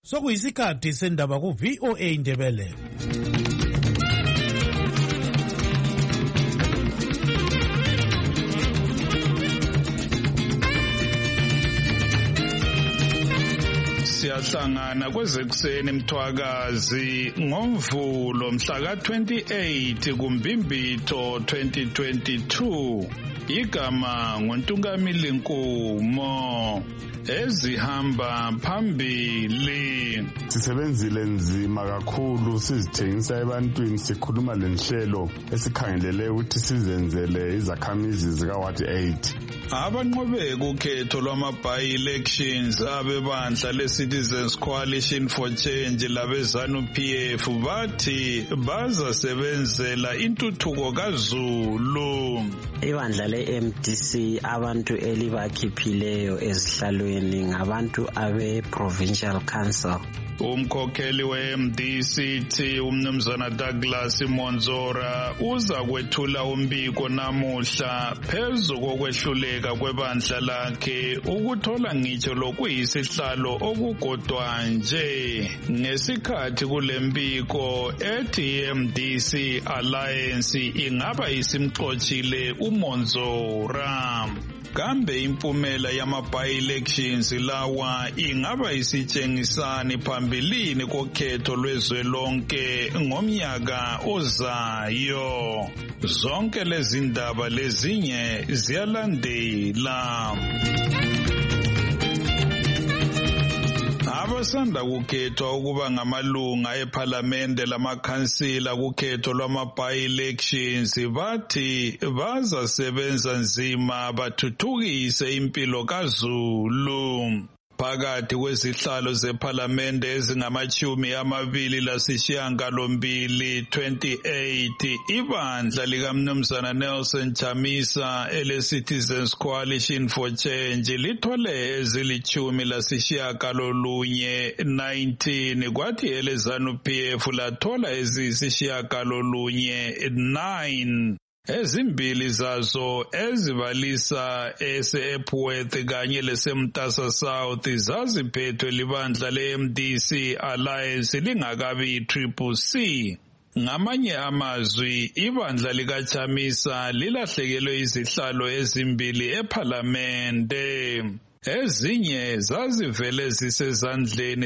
Sokuyisikhathi sendaba ku VOA Indebele. Siyahlangana kwezekuseni Mthwakazi ngoMvulo mhla ka28 kuMbimbitho 2022. Igama nguNtungamili Nkumo. Ezihamba phambili. Sisebenzile nzima kakhulu sizithengisa ebantwini sikhuluma lenhlelo esikhangelele ukuthi sizenzele izakhamizi zika Ward 8. Abanqobe kukhetho lwama-by-elections abebandla le-Citizens Coalition for Change labe-ZANU-PF bathi bazasebenzela intuthuko kaZulu. Ibandla le-MDC abantu elibakhiphileyo ezihlalweni ngabantu abe-Provincial Council. Umkhokheli we-MDC umnumzana Douglas Monzora uza kwethula umbiko namuhla phezu kokwehluleka kwebandla lakhe ukuthola ngitsho lokuyisihlalo okukodwa nje. Ngesikhathi kule mbiko ethi MDC Alliance ingaba isimxoshile uMonzora. Kambe impumela yama-by-elections lawa ingaba isitshengisani phambilini kokhetho lwezwelonke ngomnyaka ozayo. Zonke lezi ndaba lezinye ziyalandela. Abasanda kukhethwa ukuba ngamalunga ePhalamende lamakhansila kukhetho lwama-by-elections bathi bazasebenza nzima bathuthukise impilo kaZulu. Phakathi kwezihlalo zePhalamende ezingama-28 ibandla likaMnumzana Nelson Chamisa ele-Citizens Coalition for Change lithole ezili-19 kwathi ele-ZANU-PF lathola eziyisishiyagalolunye 9. Ezimbili zazo ezibalisa ese-Epworth kanye lesemtasa South zaziphethwe libandla le-MDC Alliance lingakabi i-CCC. Ngamanye amazwi ibandla likaChamisa lilahlekelwe izihlalo ezimbili ePhalamende. Ezinye zazivele zisezandleni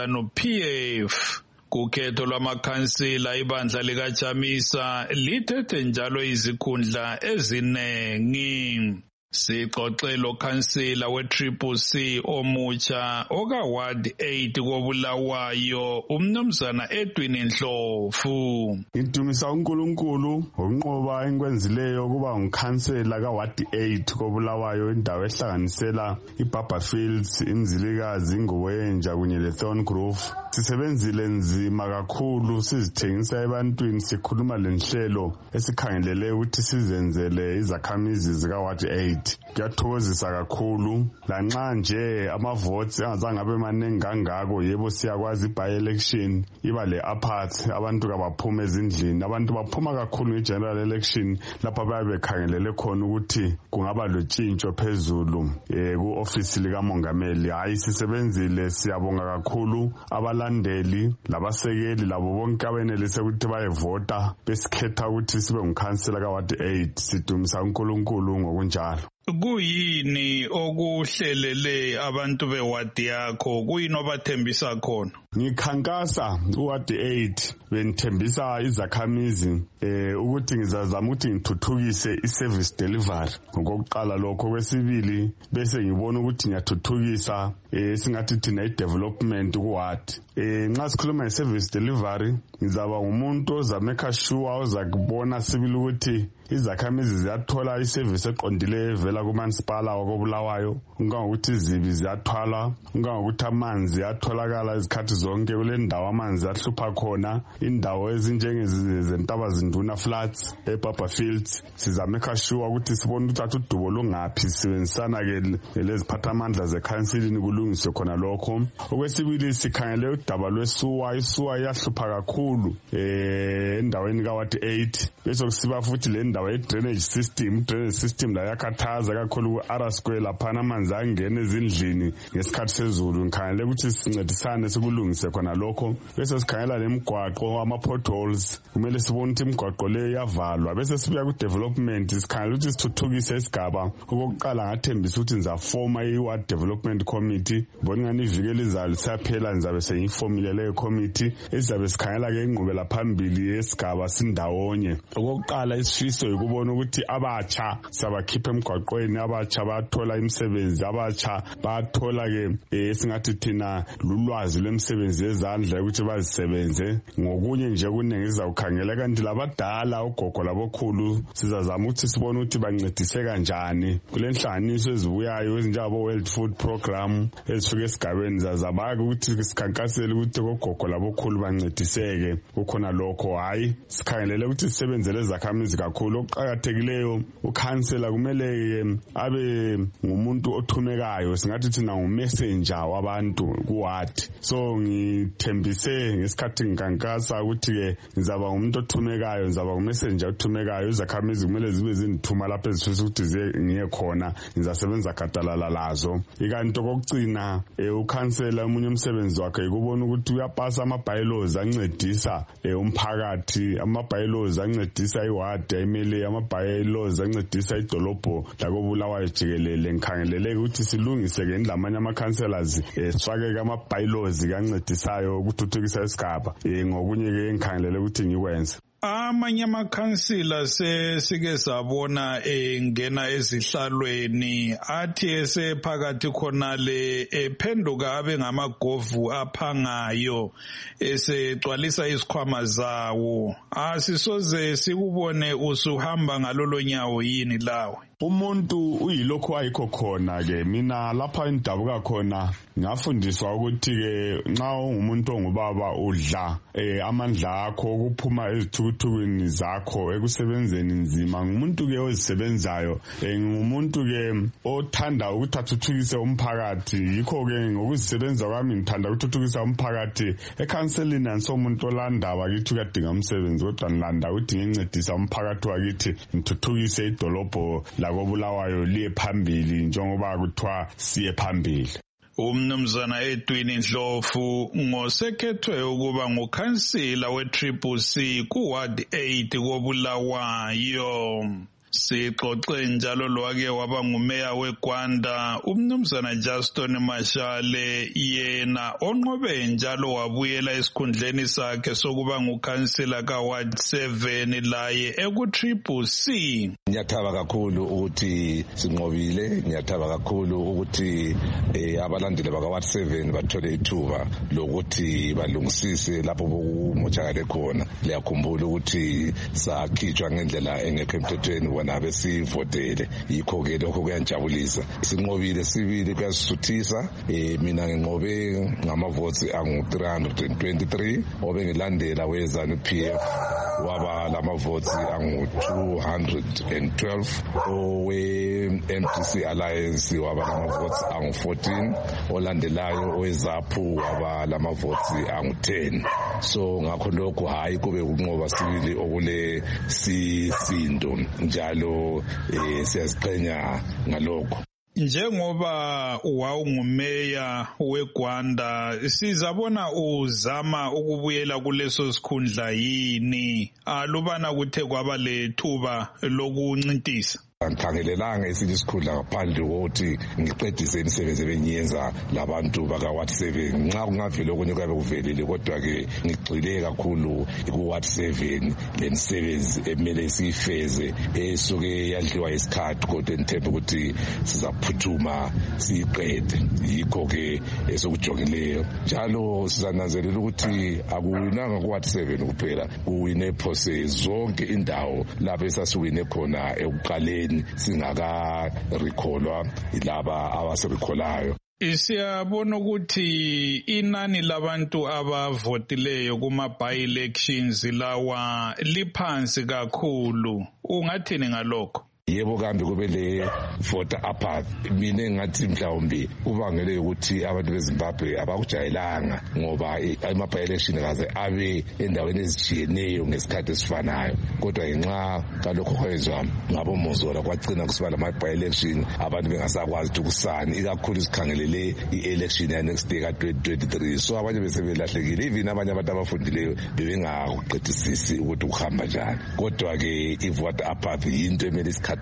zeZANU-PF. Kukhetho lwamakhansila ibandla likaChamisa lithethe njalo izikhundla ezinengi. Sixoxe lo-khansila we-CCC omutsha oka-Ward 8 koBulawayo umnumzana Edwin Ndlovu. Ngidumisa uNkulunkulu ngokunqoba engikwenzileyo ukuba ngukhansela ka-Ward 8 koBulawayo indawo ehlanganisela iBarberfields, iNzilikazi, iNgowenja kunye leThorngrove. Sisebenzile nzima kakhulu sizithengisa ebantwini sikhuluma lenhlelo esikhangelele ukuthi sizenzele izakhamizi zika Ward 8. Kuyathokozisa kakhulu lanxa nje amavotes angazange abe maningi kangako. Yebo siyakwazi by-election iba le-apart, abantu kabaphume ezindlini. Abantu baphuma kakhulu nge-general election lapha bayabe bekhangelele khona ukuthi kungaba lotshintsho phezulu ku-ofisi likamongameli. Hayi sisebenzile, siyabonga kakhulu abalandeli labasekeli labo bonke abenelise ukuthi bayevota besikhetha ukuthi sibe ngukhansela ka-Ward 8. Sidumisa uNkulunkulu ngokunjalo. Kuyini okuhlelele abantu bewadi yakho? Kuyini obathembisa khona? Ngikhankasa uWard 8 benithembisa izakhamizi ukuthi ngizazama ukuthi ngithuthukise i-service delivery ngokuqala lokho. Kwesibili bese ngibona ukuthi ngiyathuthukisa singathi thina i-development kuWard. Nxa sikhuluma nge-service delivery ngizaba ngumuntu ozameka sure ozakubona sibili ukuthi izakhamizi ziyathola iservice eqondileyo evela kumansipala wakoBulawayo. Ungangokuthi izibi ziyathwala, ungangokuthi amanzi ayatholakala izikhathi zonke kule ndawo amanzi ahlupha khona, indawo ezinjengezentaba zinduna floods eBarberfields. Sizameka sure ukuthi sibone ukuthi udubo lungaphi, sibenzisana ke leziphathamandla zekhansilini kulungiswe khona lokho. Okwesibili sikhangele udaba lwesuwa. Isuwa iyahlupha kakhulu endaweni kaWard 8. Bese kusiba futhi le ndawo drainage system la yakhathaza kakhulu ku-R Square laphana amanzi angena ezindlini ngesikhathi sezulu. Ngikhangele ukuthi sincedisane sikulungise khona lokho. Bese sikhangela lemigwaqo, ama-potholes, kumele sibone ukuthi imigwaqo le iyavalwa. Bese sibuya ku-development, sikhangela ukuthi sithuthukise isigaba. Okokuqala ngathembisa ukuthi ngizafoma i-Ward Development Committee. Bona ngani iviki elizayo lisaphela ngizabe sengifomile leyo committee ezizabe sikhangela-ke ingqubela phambili yesigaba sindawonye. Okokuqala isifiso yikubona ukuthi abatsha sabakhipha emgwaqweni, abatsha bathola imisebenzi, abatsha bathola-ke esingathi thina lulwazi lwemisebenzi yezandla ukuthi bazisebenze. Ngokunye nje kuningi sizawukhangela, kanti labadala ugogo labokhulu sizazama ukuthi sibone ukuthi bancedise kanjani kule nhlanganiso ezibuyayo ezinjengabo World Food Program ezifika esigabeni. Zazama-ke ukuthi sikhankasele ukuthi ogogo labokhulu bancediseke kukhona lokho. Hayi sikhangelele ukuthi sisebenzele izakhamizi kakhulu. Okuqakathekileyo ukhansela kumele abe ngumuntu othumekayo, singathi thina ngumessenger wabantu kuward. So ngithembise ngesikhathi ngikankasa ukuthi-ke ngizaba ngumuntu othumekayo, ngizaba ngumessenger othumekayo. Izakhamizi kumele zibe zindithuma lapho ezifisa ukuthi ngiye khona, ngizasebenza gadalala lazo. Ikanti okokugcina ukhansela omunye umsebenzi wakhe yikubona ukuthi uyapasa ama-bylaws ancedisa umphakathi, ama-bylaws ancedisa iward ayimele, ama-bylaws ancedisa idolobho lakobulawayo jikelele. Ngikhangelele ukuthi silungise ke ndlamanye ama-councillors sifake ama-bylaws kancedisayo ukuthuthukisa isigaba. Ngokunye ke ngikhangelele ukuthi ngikwenze. Amanye amakhansila sesike sabona engena ezihlalweni athi esephakathi khonale ephenduka abe ngamagovu aphangayo esegcwalisa isikhwama zawo. Asisoze sikubone usuhamba ngalolo nyawo yini lawe? Umuntu uyilokho ayikho khona ke. Mina lapha endabuka khona ngafundiswa ukuthi ke nxa ungumuntu ongubaba udla amandla akho ukuphuma ezithukuthukweni zakho ekusebenzeni nzima. Ngumuntu ke ozisebenzayo, ngumuntu ke othanda ukuthi athuthukise umphakathi. Yikho ke ngokuzisebenza kwami ngithanda ukuthuthukisa umphakathi. Ekhanselini ansomuntu olanda wakithi kadinga umsebenzi, kodwa ngilanda ukuthi ngincedisa umphakathi wakithi ngithuthukise idolobho lakobulawayo liye phambili njengoba kuthiwa siye phambili. Umnumzana Edwin Ndlovu ngosekhethwe ukuba ngukhansila we-CCC kuWard 8 koBulawayo. Sixoxe njalo lwake waba ngumeya weGwanda umnumzana Justin Mashale, yena onqobe njalo wabuyela esikhundleni sakhe sokuba ngukhansila kaWard 7 laye eku-CCC. Ngiyathaba kakhulu ukuthi sinqobile, ngiyathaba kakhulu ukuthi abalandeli bakaWard 7 bathole ithuba lokuthi balungisise lapho bokumoshakale khona. Liyakhumbula ukuthi sakhitshwa ngendlela engekho emthethweni bona besivotele, yikho-ke lokho kuyangijabulisa. Sinqobile sibili kuyasisuthisa. Mina nginqobe ngamavoti angu-323, obengilandela weZANU-PF waba lamavoti angu-212, owe-MDC Alliance waba lamavoti angu-14, olandelayo oweZAPU waba lamavoti angu-10. So ngakho lokho hayi kube ukunqoba sibili okule sisindo njalo siyaziqhenya ngalokho. Njengoba wawungumeya weGwanda, sizabona uzama ukubuyela kuleso sikhundla yini alubana kuthe kwaba lethuba lokuncintisa? Angikhangelelanga esinye isikhundla ngaphandle kokuthi ngiqedise imisebenzi ebengiyenza labantu bakaWard 7. Nxa kungavele okunye kuyabe kuvelile, kodwa-ke ngigxile kakhulu kuWard 7 le misebenzi emele siyifeze esuke yadliwa isikhathi, kodwa ngithemba ukuthi sizaphuthuma siyiqede. Yikho-ke esokujongileyo. Njalo sizananzelela ukuthi akuwinanga kuWard 7 kuphela, kuwine phose zonke indawo lapho esasiwine khona ekuqaleni singaka recallwa ilaba abaserekholayo. Siyabona ukuthi inani labantu abavotileyo kuma-by-elections lawa liphansi kakhulu. Ungathini ngalokho? Yebo kambe kube le voter apathy. Mina engathi mhlawumbe ubangele ukuthi abantu beZimbabwe abakujayelanga ngoba ama-by-election kaze abe endaweni ezijiyeneyo ngesikhathi esifanayo. Kodwa ngenxa kalokho kwezwa ngaboMozola kwagcina kusiba lama-by-election abantu bengasakwazi ukuthi kusani, ikakhulu sikhangelele i-election ya next day ka-2023. So abanye besebelahlekile, even abanye abantu abafundileyo bebengakuqedisisi ukuthi kuhamba njani. Kodwa-ke i-voter apathy yinto emele isikhathi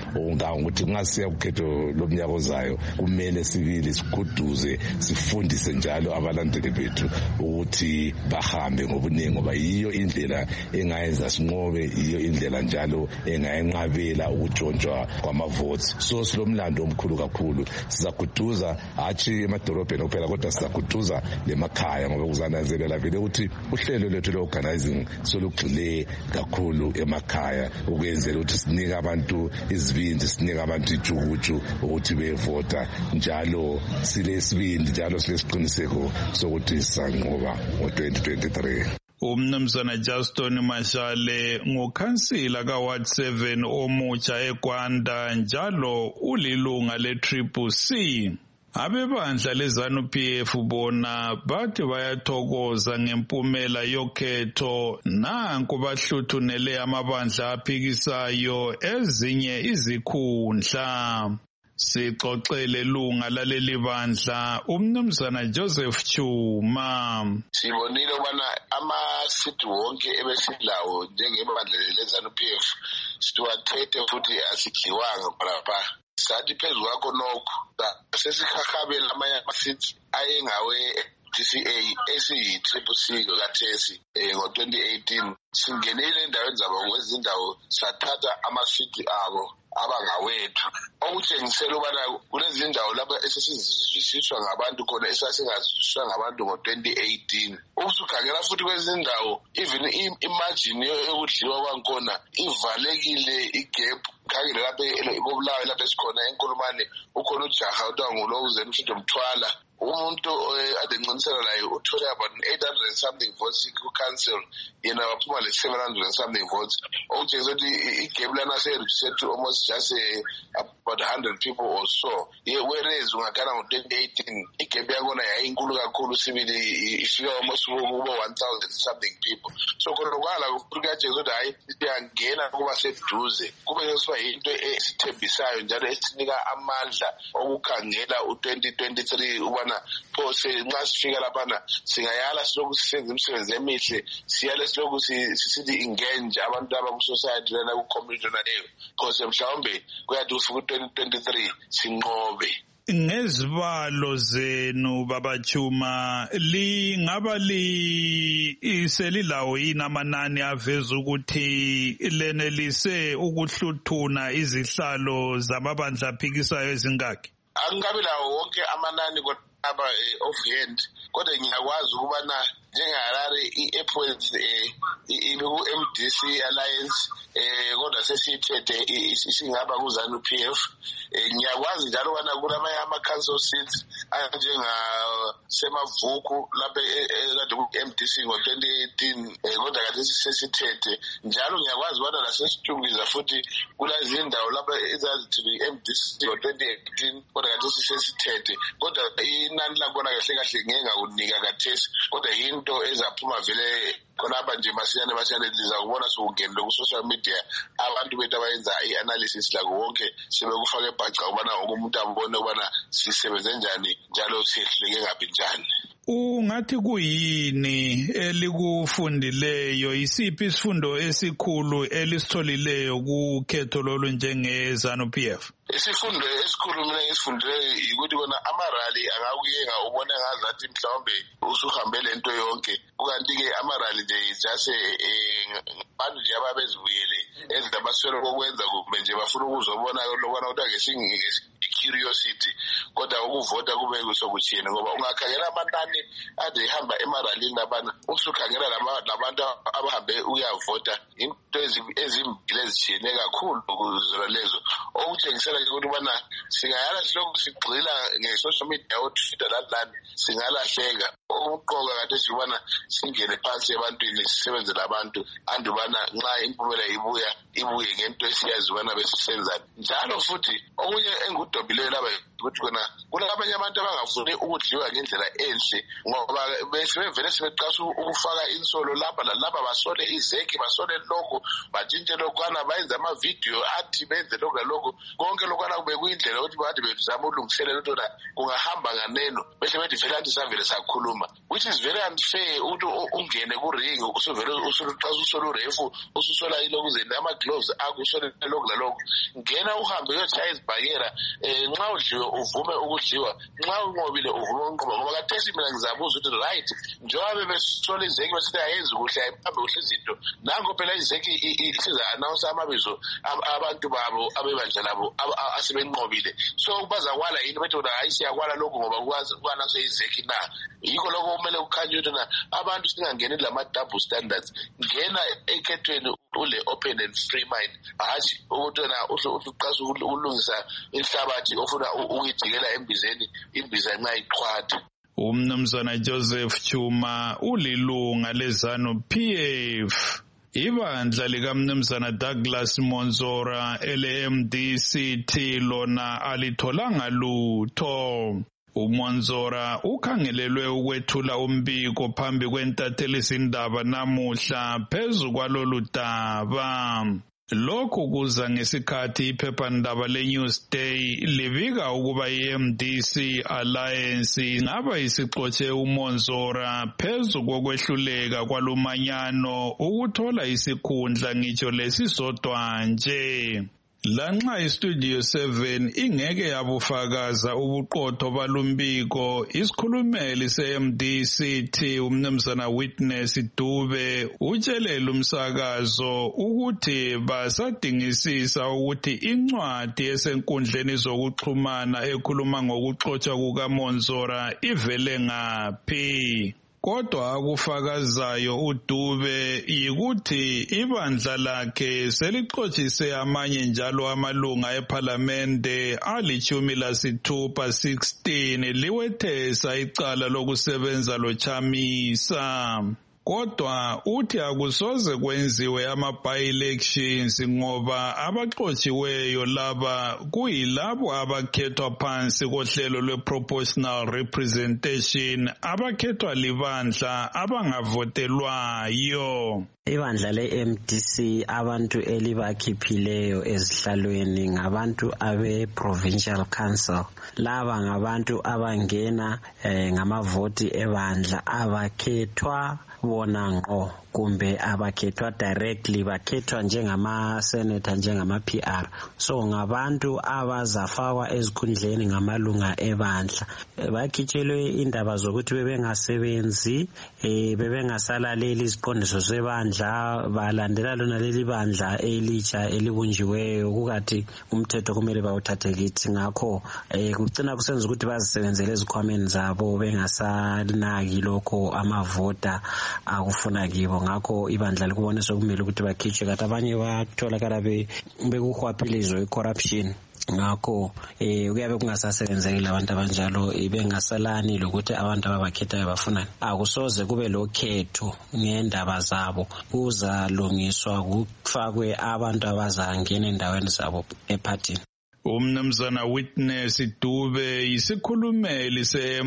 ukuthi ngasiya kukhetho lomnyaka ozayo kumele sibili sikhuduze sifundise njalo abalandeli bethu ukuthi bahambe ngobuningi ngoba yiyo indlela engayenza sinqobe, yiyo indlela njalo engayenqabela ukutshontshwa kwamavotes. So silomlando omkhulu kakhulu, sizakhuthuza hatshi emadolobheni kuphela kodwa sizakhuthuza lemakhaya ngoba kuzananzelela vele ukuthi uhlelo lwethu lwe-organizing solugxile kakhulu emakhaya ukwenzela ukuthi sinike abantu izibindi, sinika abantu ijukuju ukuthi bevota njalo silesibindi, njalo silesiqiniseko sokuthi sisanqoba ngo-2023. Umnumzana Justin Mashale ngukhansila kaWard 7 omutsha eGwanda njalo ulilunga le-CCC. Abebandla leZANU-PF bona bathi bayathokoza ngempumela yokhetho, nanku bahluthunele amabandla aphikisayo ezinye izikhundla. Sixoxele lunga laleli bandla umnumzana Joseph Chuma. Sibonile ubana ama-seat wonke ebesilawo njengebandla leZANU-PF siwathethe futhi asidliwanga lapha. Sathi phezu kwakho nokho sesikhahabela amanye ama-seats ayengawe DCA esiyi-CCC kathesi ngo-2018 singenile endaweni zabo kwezindawo sathatha ama-seat abo abangawethu, okutshengisela ubana kulezi ndawo lapha esesiziswa ngabantu khona esasingaziswa ngabantu ngo-2018. Usukhangela futhi kwezindawo even imagine yokudliwa kwakhona ivalekile igap. Khangela lapha eBulawayo lapha esikhona eNkulumane ukhona ujaha uthiwa nguLowuzeni Mshindo Mthwala. Umuntu adencintisela laye uthole about 800 and something votes ku-council, yena waphuma le-700 and something votes, okutshengisa ukuthi igap lana se-reduced to almost just about 100 people or so. Whereas ungakhala ngo-2018 igap yakhona yayinkulu kakhulu, sibili ifika almost kubo 1,000 something people. So khona kwala kuyatshengisa ukuthi hayi siyangena kuba seduze, kube sesiba yinto esithembisayo njalo esinika amandla okukhangela u-2023 ubana phose nxa sifika laphana singayala siloku sisenza imisebenzi emihle, siyale siloku sisithi engage abantu abaku-society lana ku-community leyo, phose mhlawumbe kuyathi ufika u-2023 sinqobe. Ngezibalo zenu Baba Chuma, lingaba selilawo yini amanani aveza ukuthi lenelise ukuhluthuna izihlalo zamabandla aphikisayo ezingaki? Angabi lawo wonke amanani kodwa offhand, kodwa ngiyakwazi ukubana njengeHarare i-Airpoints iku-MDC Alliance kodwa sesithethe isingaba kuZANU-PF. Ngiyakwazi njalo ukubana kulamanye ama-council seats anjengasemavuku lapha ekade ku-MDC ngo-2018 kodwa kade sesithethe njalo. Ngiyakwazi ukubana nasesitshungiza futhi kulezi ndawo lapha ezazithi i-MDC ngo-2018 kodwa kade sesithethe, kodwa inani lakhona kahle kahle ngeke ngakunika kathesi, kodwa yinto ezaphuma vele khonapha nje masinyane liza kubona sokungenile ku-social media abantu bethu abayenza i-analysis lakho wonke sebekufaka ebhaca ubana wonke umuntu abone ubana sisebenze njani njalo siyehluleke ngaphi njani. Ungathi kuyini elikufundileyo, isiphi isifundo esikhulu elisitholileyo kukhetho lolu njenge-ZANU-PF? Isifundo esikhulu mina ngisifundileyo yikuthi kona amarali angakuyenga ubone ngazathi mhlawumbe usuhambe lento yonke, kukanti-ke amarali nje just abantu nje ababezibuyele ezindabaswele kokwenza kumbe nje bafuna ukuzobona lokwana kuthiwa curiosity kodwa ukuvota kube kusokutshiyene ngoba ungakhangela amanani ade ihamba emaralini labana usukhangela labantu abahambe uyavota into ezimbili ezishiyene kakhulu kuzona lezo okutshengisela ukuthi ubana singayala silokhu sigxila nge-social media oTwitter lalani singalahleka ukuqoka kade sibona singene phansi ebantwini sisebenze labantu andubana nxa impumela ibuye ngento esiyazi ubana besisenza njalo futhi okunye engudobileyo laba ukuthi kona kulabanye abantu abangafuni ukudliwa ngendlela enhle ngoba besebevele sebeqasa ukufaka insolo lapha lalapha basole izeki basole lokho batshintshe lokwana bayenza amavidiyo athi benze lokho lalokho konke lokwana kube kuyindlela ukuthi bathi bezama ulungiselela ukuthi kungahamba nganeno bese bethi vele anti savele sakhuluma which is very unfair ukuthi ungene ku-ring usuvele usuqasa usole urefu ususola ilokuzeni ama-gloves akusole lokho lalokho ngena uhambe uyotshaya izibhakera nxa udliwe uvume ukudliwa nxa unqobile uvume ukunqoba ngoba kathesi mina ngizabuza ukuthi right njengoba besola izeki besithi ayenzi kuhle ayihambe kuhle izinto nango phela izeki isiza-announce amabizo abantu babo abebandla labo asebenqobile so bazakwala yini bethi wona hayi siyakwala lokhu ngoba kwanase izeki na yikho lokho kumele kukhanye ukuthi na abantu singangeni lama-double standards ngena ekhethweni ule open and free mind hatshi ukuthi wena uqasa ukulungisa inhlabathi ofuna ukuyijikela embizeni imbiza nxa iqhwatha. Umnumzana Joseph Chuma ulilunga leZANU-PF. Ibandla likaMnumzana Douglas Monzora ele-MDCT lona alitholanga lutho. uMonzora ukhangelelwe ukwethula umbiko phambi kwentathelisindaba namuhla phezu kwalolu daba. Lokhu kuza ngesikhathi iphephandaba leNewsday libika ukuba iMDC Alliance ingaba isixotshe uMonzora phezu kokwehluleka kwalumanyano ukuthola isikhundla ngitsho lesisodwa nje. Lanxa iStudio 7 ingeke yabufakaza ubuqotho balumbiko, isikhulumeli se-MDCT uMnumzana Witness Dube utshelele umsakazo ukuthi basadingisisa ukuthi incwadi esenkundleni zokuxhumana ekhuluma ngokuxotshwa kukaMonzora ivele ngaphi. Kodwa akufakazayo uDube yikuthi ibandla lakhe selixotshise amanye njalo amalunga eParlamente ali-16 liwethesa icala lokusebenza loChamisa. Kodwa uthi akusoze kwenziwe ama-by-elections ngoba abaxotshiweyo laba kuyilabo abakhethwa phansi kohlelo lwe-proportional representation abakhethwa libandla abangavotelwayo. Ibandla le-MDC abantu elibakhiphileyo ezihlalweni ngabantu abe-Provincial Council. Laba ngabantu abangena ngamavoti ebandla abakhethwa bona ngqo kumbe abakhethwa directly, bakhethwa njengama-senator njengama-PR. So ngabantu abazafakwa ezikhundleni ngamalunga ebandla. Bakhitshelwe indaba zokuthi bebengasebenzi, bebengasalaleli iziqondiso zebandla, balandela lona leli bandla elitsha elibunjiweyo, kukathi umthetho kumele bawuthathe kithi. Ngakho kucina kusenza ukuthi bazisebenzele ezikhwameni zabo bengasanaki lokho amavota akufuna kibo. Ngakho ibandla likubonisa kumele ukuthi bakhitshwe, kanti abanye batholakala bekuhwaphilizo i-corruption. Ngakho kuyabe kungasasebenzeki abantu abanjalo, bengasalani lokuthi abantu ababakhethayo bafunani. Akusoze kube lokhetho ngendaba zabo, kuzalungiswa kufakwe abantu abazangena endaweni zabo ephathini. Umnumzana Witness Dube yisikhulumeli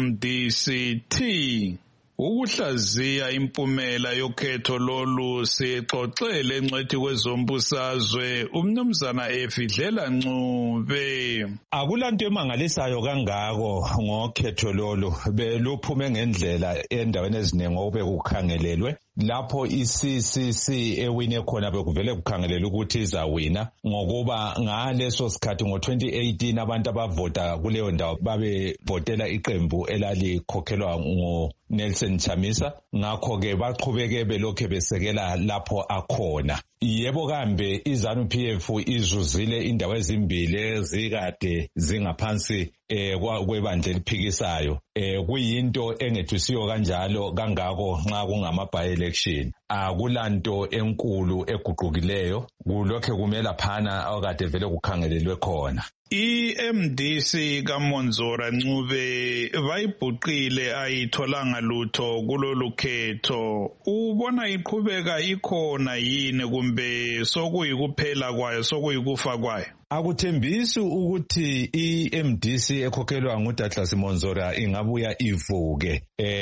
se-MDCT. Ukuhlaziya impumela yokhetho lolu sixoxele engcwethi kwezombusazwe uMnumzana Efidlela Ncube. Akulanto emangalisayo kangako ngokhetho lolu, beluphume ngendlela endaweni eziningi obekukhangelelwe. Lapho iCCC ewine khona bekuvele kukhangelela ukuthi izawina ngokuba ngaleso sikhathi ngo-2018 abantu abavota kuleyo ndawo babevotela iqembu elalikhokhelwa nguNelson Chamisa. Ngakho-ke baqhubeke belokhe besekela lapho akhona. yebo kambe iZANU-PF izuzile indawo ezimbili ezikade zingaphansi kwebandla eliphikisayo. Kuyinto engethwisiyo kanjalo kangako nxa kungama by-election. Akulanto enkulu eguqukileyo, kulokhe kumela phana okade vele kukhangelelwe khona. iMDC kaMonzora Ncube bayibhuqile ayitholanga lutho kulolu khetho. Ubona iqhubeka ikhona yini kumbe sokuyikuphela kwayo sokuyikufa kwayo? Akuthembisi ukuthi iMDC ekhokhelwa nguDouglas Monzora ingabuya ivuke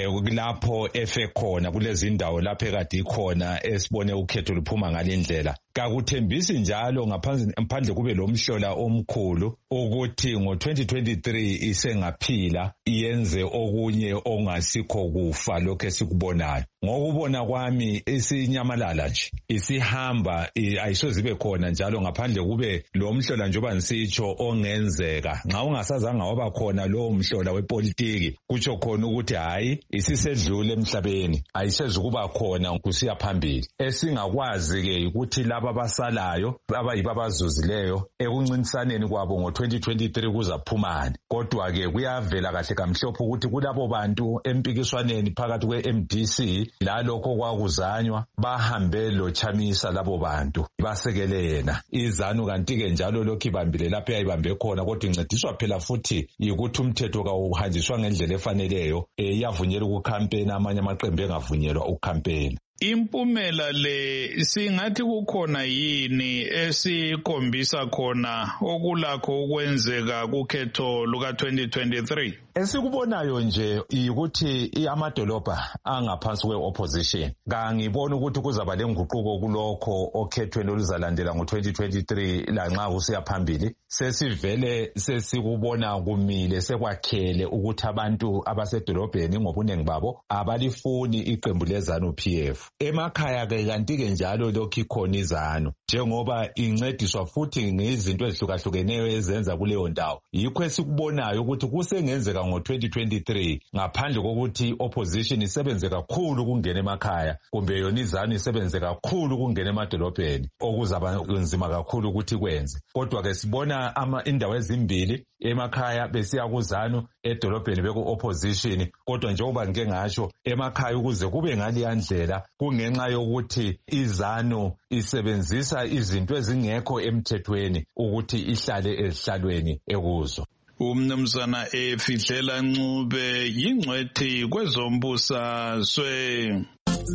lapho efe khona kulezi ndawo lapho ekade ikhona esibone ukhetho luphuma ngalendlela. Kakuthembisi njalo ngaphandle kube lomhlola omkhulu ukuthi ngo2023 isengaphila iyenze okunye ongasikho kufa lokho esikubonayo. Ngokubona kwami isinyamalala nje, isihamba ayisozibe khona njalo ngaphandle kube lo mhlola njoba nisitsho ongenzeka. Nxa ungasazanga waba khona lo mhlola wepolitiki kutsho khona ukuthi hayi isisedlule emhlabeni, ayisezukuba khona kusiya phambili. Esingakwazi ke ukuthi laba abasalayo abayiba abazuzileyo ekuncintisaneni kwabo ngo2023 kuzaphumani. Kodwa ke kuyavela kahle kamhlophe ukuthi kulabo bantu empikiswaneni phakathi kweMDC lalokho kwakuzanywa bahambe lochamisa labo bantu basekele yena. iZANU kanti ke njalo lokho ibambile lapho yayibambe khona, kodwa incediswa phela futhi ukuthi umthetho kawuhanjiswa ngendlela efaneleyo, yavunyelwa ukukhampena amanye amaqembu engavunyelwa ukukhampena. Impumela le singathi kukhona yini esikhombisa khona okulakho ukwenzeka kukhetho luka 2023? Esikubonayo nje ukuthi amadolobha angaphansi kwe-opposition kangibona ukuthi kuzaba lenguquko kulokho okhethweni oluzalandela ngo2023 lanxa kusiya phambili. Sesivele sesikubona kumile sekwakhele ukuthi abantu abasedolobheni ngobunengi babo abalifuni iqembu leZANU-PF. Emakhaya ke kanti ke njalo lokho ikhona iZANU njengoba incediswa futhi ngezinto ezihlukahlukeneyo ezenza kuleyo ndawo. Yikho esikubonayo ukuthi kusengenzeka ngo2023 ngaphandle kokuthi opposition isebenze kakhulu kungena emakhaya kumbe yona iZANU isebenze kakhulu kungena emadolobheni okuzaba nzima kakhulu ukuthi kwenze. Kodwa ke sibona indawo ezimbili, emakhaya besiya kuZANU, edolobheni beku opposition. Kodwa njengoba ngike ngasho emakhaya ukuze kube ngaliya ndlela kungenxa yokuthi iZANU isebenzisa izinto ezingekho emthethweni ukuthi ihlale ezihlalweni ekuzo. Umnumzana Efidlela Ncube yingcwethi kwezombusazwe.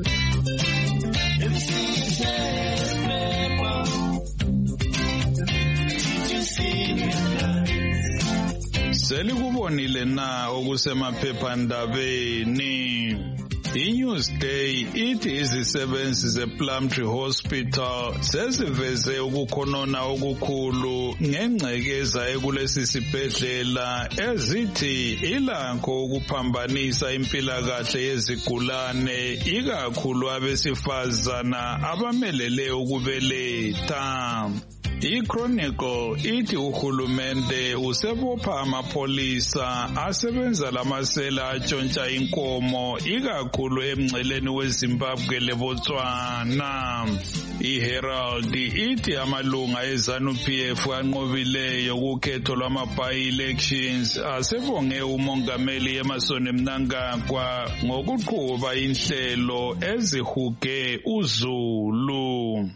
Selikubonile na okusemaphephandabeni? iNewsday ithi izisebenzi zePlumtree Hospital seziveze ukukhonona okukhulu ngengcekeza ekulesi sibhedlela ezithi ilakho ukuphambanisa impilakahle yezigulane ikakhulu abesifazana abamelele ukubeletha. iChronicle ithi uhulumende usebopha amapolisa asebenza lamasela atshontsha inkomo ikakhulu emngceleni weZimbabwe leBotswana. iHerald ithi amalunga eZANU-PF anqobileyo kukhetho lwama-by-elections asebonge umongameli Emmerson Mnangagwa ngokuqhuba inhlelo ezihuge uzulu.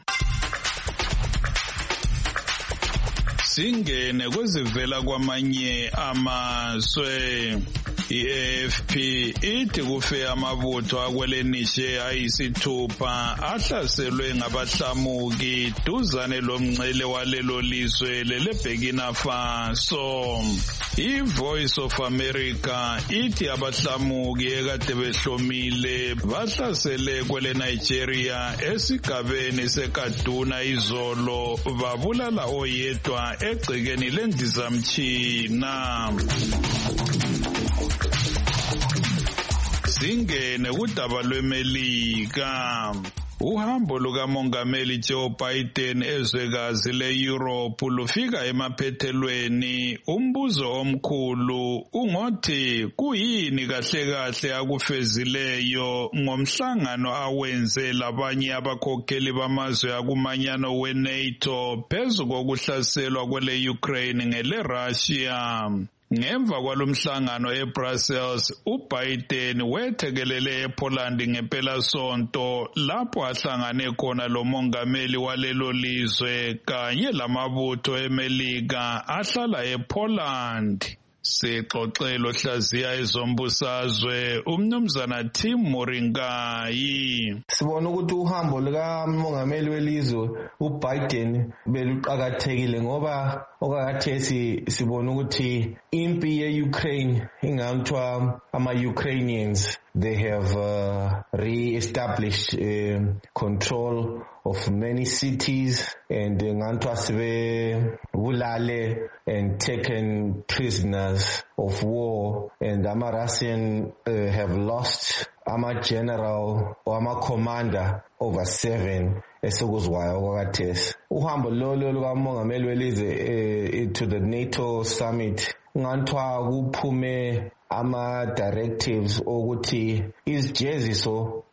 Singene kwezivela kwamanye amazwe. iAFP ithi kufe amabutho akwelenishe ayisithupha ahlaselwe ngabahlamuki duzane lomngcele walelo lizwe leBurkina Faso. iVoice of America ithi abahlamuki ekade behlomile bahlasele kwele Nigeria esigabeni seKaduna izolo babulala oyedwa egcekeni lendizamtshina. Singene kudaba lweMelika. Uhambo lukamongameli Joe Biden ezwekazi le-Europe lufika emaphethelweni. Umbuzo omkhulu ungothi kuyini kahle akufezileyo ngomhlangano awenze labanye abakhokheli bamazwe akumanyano we-NATO phezu kokuhlaselwa kwele-Ukraine ngele-Russia. Ngemva kwalomhlangano eBrussels, uBiden wethekelele ePoland ngempelasonto lapho ahlangane khona lomongameli walelo lizwe kanye lamabutho eMelika ahlala ePoland. Sixoxelo hlaziya ezombusazwe umnumzana Tim Moringayi. Sibona ukuthi uhambo lukamongameli welizwe uBiden beluqakathekile ngoba okakathesi sibona ukuthi impi ye-Ukraine ingamthwa ama-Ukrainians they have re-established control of many cities and ngantwa sibe bulale and taken prisoners of war and ama-Russian have lost ama-general or ama-commander over 7 esekuzwayo okwakathesi. Uhambo lolo lukamongameli welizwe to the NATO summit ngantwa kuphume ama-directives ukuthi izijeziso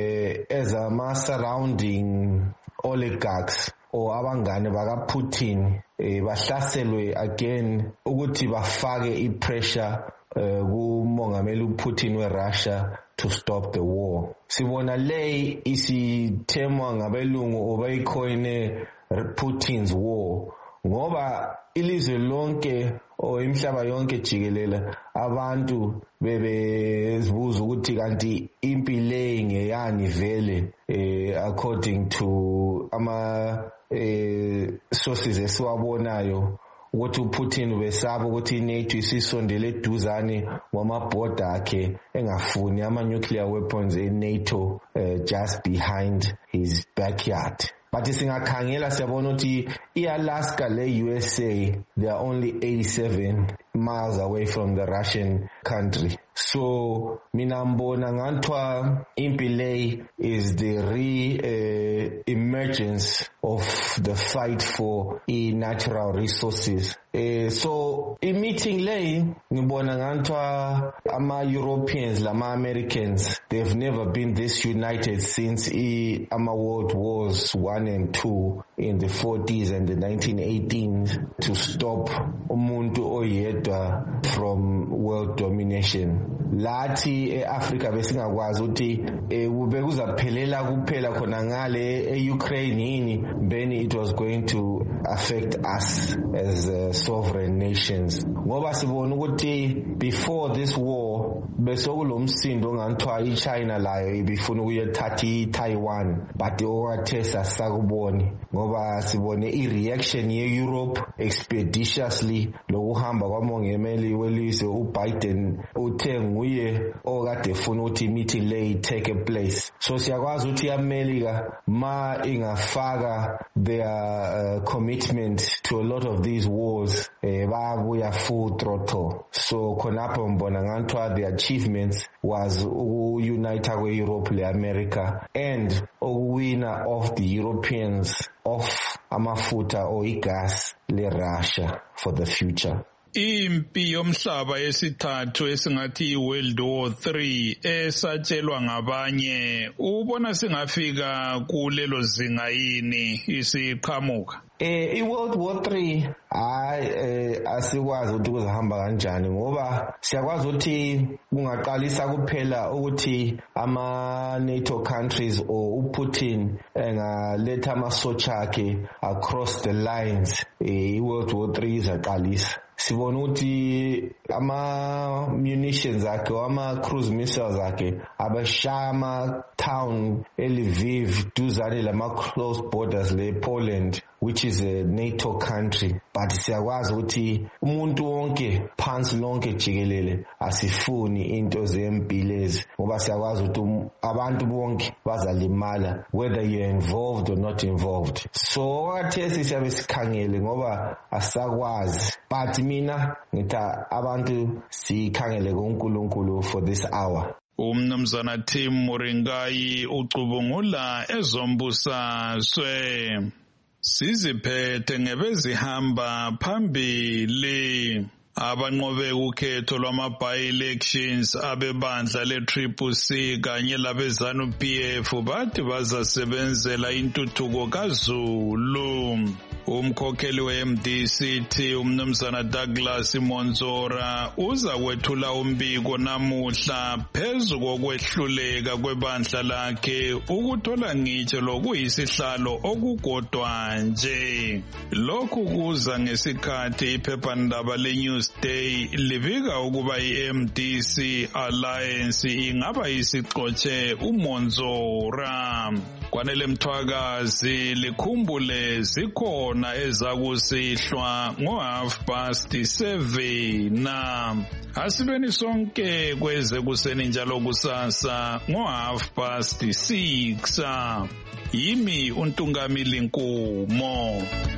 ezama-surrounding oligarchs or abangane baka-Putin bahlaselwe again ukuthi bafake i-pressure kumongameli uPutin we-Russia to stop the war. Sibona le isithemwa ngabelungu obayikhoine Putin's war ngoba ilizwe lonke o imhlaba yonke jikelele abantu bebezibuza ukuthi kanti impi le ngeyani vele according to ama sources esiwabonayo ukuthi uPutin ubesaba ukuthi iNATO isisondele eduzane kwamabhoda akhe engafuni ama-nuclear weapons eNATO just behind his backyard. But singakhangela siyabona ukuthi i-Alaska le-USA they are only 87 miles away from the Russian country. So mina mbona ngantwa impi le is the re-emergence of the fight for natural resources. So i-meeting le ngibona ngantwa ama-Europeans lama-Americans they've never been this united since ama-World Wars 1 and 2 in the 40s and the 1918s to stop umuntu oyedwa from world domination. Lathi eAfrica besingakwazi ukuthi bekuzaphelela kuphela khona ngale eUkraine yini then it was going to affect us as sovereign nations ngoba sibona ukuthi before this war besokulomsindo nganthiwa iChina layo ibifuna ukuyethatha iTaiwan but okwathesa sakuboni ngoba sibone ireaction yeEurope expeditiously lokuhamba kwamongameli welizwe uBiden uthe nguye okade efuna ukuthi imeeting le take place. So siyakwazi ukuthi iAmerica ma ingafaka their commitment to a lot of these wars babuya full throttle. So khonapho mbona nganthiwa the achievements was ukunite kwe-Europe le-America and ukuwina of the Europeans of amafutha or igas le-Russia for the future. Impi yomhlaba yesithathu esingathi iWorld War 3 esatshelwa ngabanye ubona singafika kulelo zinga yini isiqhamuka? iWorld War 3 asikwazi ukuthi kuzahamba kanjani ngoba siyakwazi ukuthi kungaqalisa kuphela ukuthi ama-NATO countries or uPutin engaletha amasotsha akhe across the lines iWorld War 3 izaqalisa. Sibona ukuthi ama-munitions akhe or ama-cruise missiles akhe abashaya ama-town eLviv duzane lama-close borders le-Poland which is a NATO country. But siyakwazi ukuthi umuntu wonke phansi lonke jikelele asifuni into zempilezi ngoba siyakwazi ukuthi abantu bonke bazalimala whether you're involved or not involved. So wakhathesi siyabe sikhangele ngoba asakwazi but mina ngitha abantu sikhangele kuNkulunkulu for this hour. Umnumzana Tim Muringayi ucubungula ezombusazwe. Siziphethe ngebezihamba phambili. Abanqobe ukhetho lwama-by-elections abebandla le-CCC kanye labezanu-PF bathi bazasebenzela intuthuko kaZulu. Umkhokheli we-MDC umnumzana Douglas Monzora uza kwethula umbiko namuhla phezu kokwehluleka kwebandla lakhe ukuthola ngitsho lokuyisihlalo okukodwa nje. Lokhu kuza ngesikhathi iphephandaba le-Newsday libika ukuba i-MDC Alliance ingaba isixotshe uMonzora. Kwanele Mthwakazi likhumbule zikhona ezakusihlwa ngo7:30. Asibeni sonke kweze kuseni njalo kusasa ngo6:30. Yimi uNtungamili Nkumo.